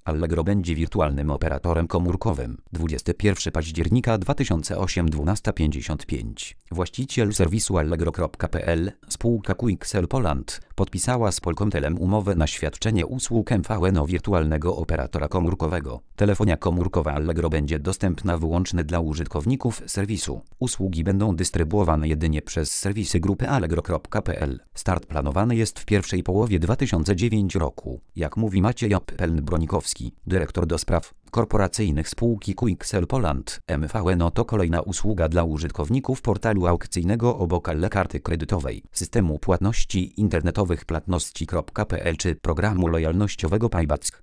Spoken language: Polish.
Allegro będzie wirtualnym operatorem komórkowym. 21 października 2008 12:55. Właściciel serwisu allegro.pl, spółka QXL Poland, podpisała z Polkomtelem umowę na świadczenie usług MVNO wirtualnego operatora komórkowego. Telefonia komórkowa Allegro będzie dostępna wyłącznie dla użytkowników serwisu. Usługi będą dystrybuowane jedynie przez serwisy grupy allegro.pl. Start planowany jest w pierwszej połowie 2009 roku. Jak mówi Maciej Appeln-Bronikowski, dyrektor do spraw korporacyjnych spółki QXL Poland, MVNO to kolejna usługa dla użytkowników portalu aukcyjnego obok karty kredytowej, systemu płatności internetowych płatności.pl czy programu lojalnościowego Payback.